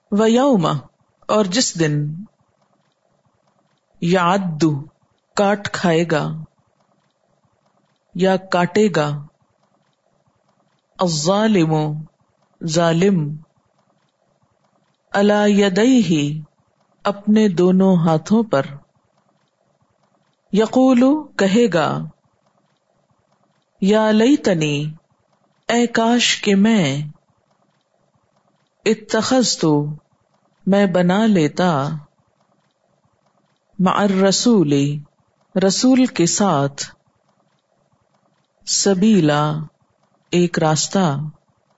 व यौमा, और जिस दिन याद्दु, काट खाएगा या काटेगा, अज़्ज़ालिमु, जालिम, अला यदैहि, अपने दोनों हाथों पर, यक़ूलु, कहेगा, या लैतनी, ऐ काश के मैं, इत्तख़ज़तु, मैं बना लेता, मअर रसूली, रसूल के साथ, सबीला, एक रास्ता।